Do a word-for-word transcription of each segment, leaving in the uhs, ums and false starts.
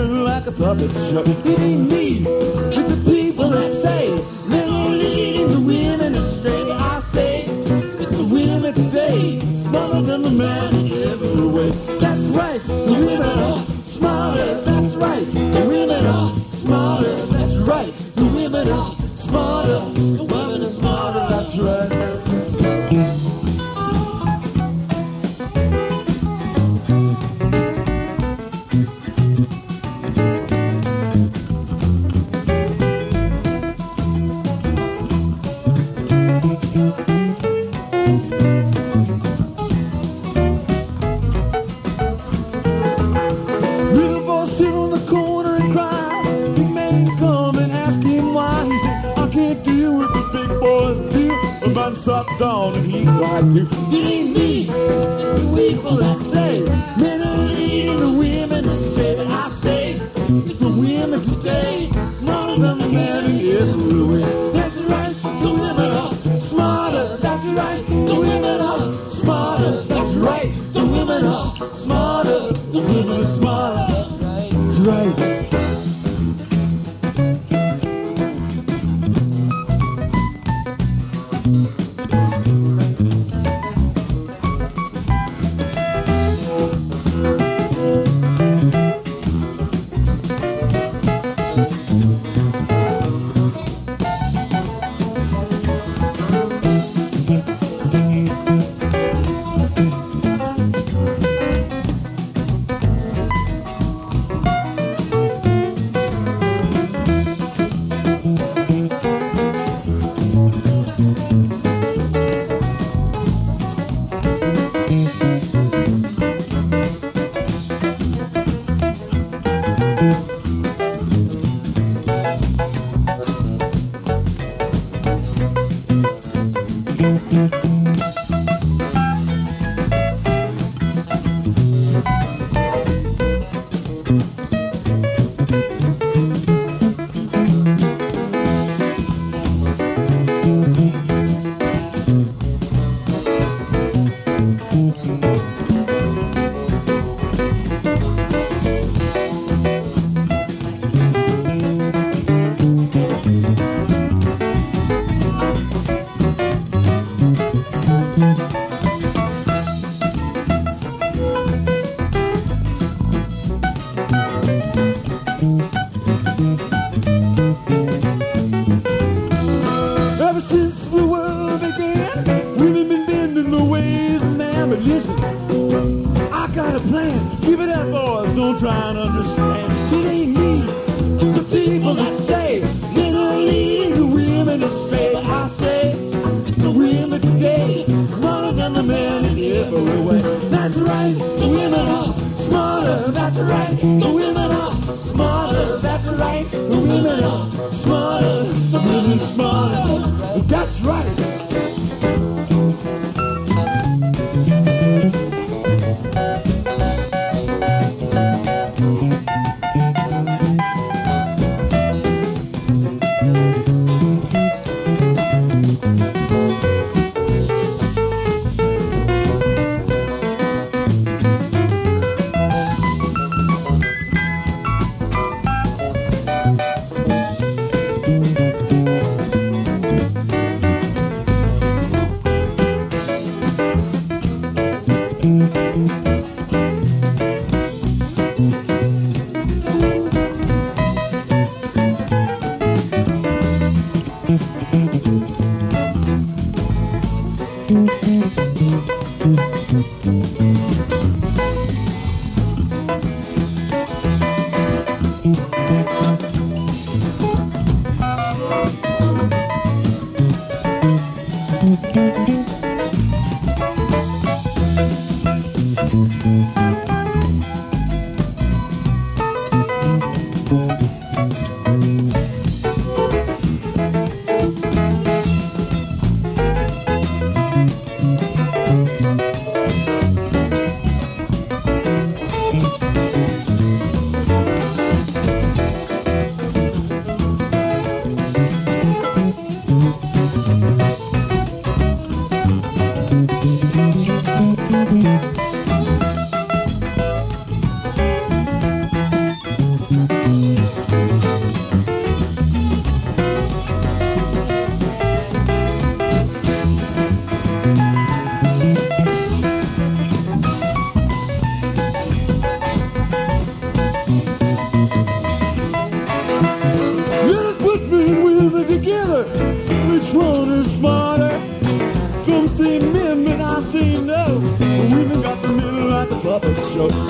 moving like a puppet show. It ain't me, it's the people that say men are leading the women astray. I say it's the women today, smarter than the man in every way. That's right, the women are smarter. That's right, the women are smarter. That's right, the women are smarter. The women are smarter. That's right. That's right. Sat down and he cried too. It ain't me, it's the people that say men are leading the women astray. I say it's the women today, smarter than the men in every way. That's right, the women are smarter. That's right, the women are smarter. That's right, the women are smarter. The women are smarter. That's right. That's right.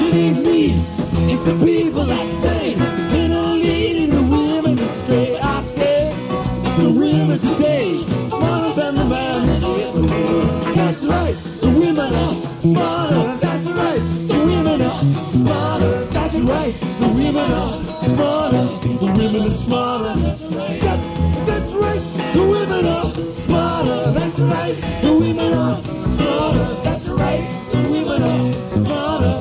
it ain't me, it's the people that say men are leading the women astray. I say it's the women today, smarter than the man that hit the world. That's right, the women are smarter. That's right, the women are smarter. That's right, the women are smarter. The women are smarter. That's, that's right, the women are smarter. That's right, the women are smarter. That's right, the women are smarter.